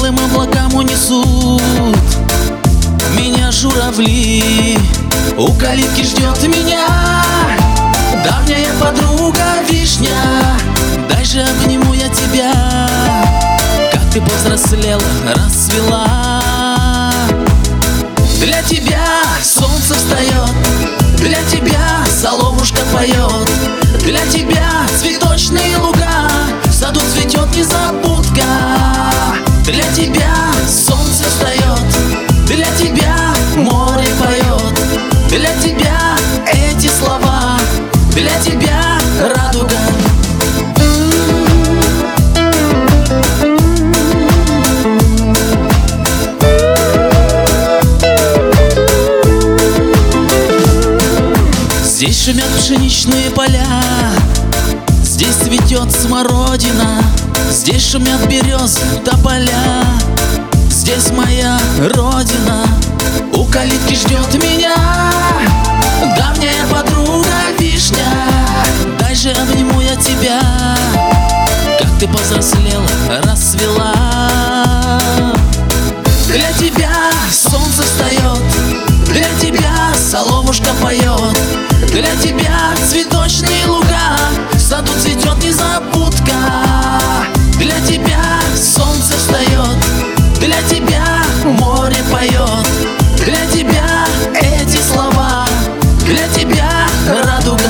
белым облакам унесут меня журавли. У калитки ждет меня давняя подруга вишня. Дай же обниму я тебя, как ты повзрослела, расцвела. Для тебя солнце встает, для тебя соловушка поет, для тебя цветочные луга, в саду цветет незабудка. Для тебя солнце встает, для тебя море поет, для тебя эти слова, для тебя радуга. Здесь шумят пшеничные поля, здесь цветет смородина, здесь шумят березы, тополя, здесь моя родина. У калитки ждет меня давняя подруга вишня. Дай же обниму я тебя, как ты повзрослела, расцвела. Для тебя солнце встает, для тебя соловушка поет, для тебя цветочные луга, в саду цветет незабудка. Для тебя солнце встает, для тебя море поет, для тебя эти слова, для тебя радуга.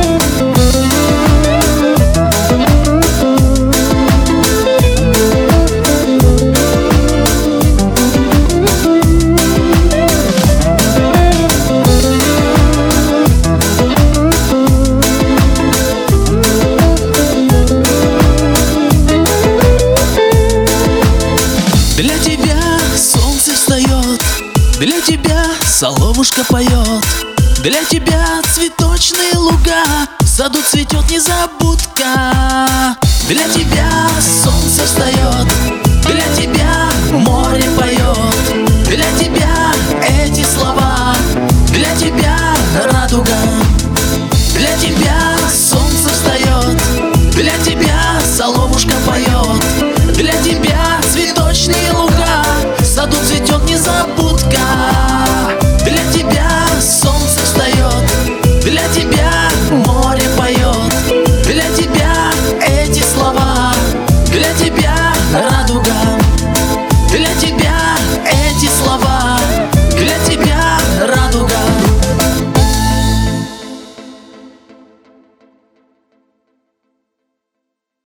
Для тебя солнце встает, для тебя соловушка поет, для тебя цветочные луга, в саду цветет незабудка. Для тебя солнце встает, для тебя море поет, для тебя эти слова, для тебя радуга. Для тебя солнце встает, для тебя соловушка поет, для тебя цветочные луга, в саду цветет незабудка.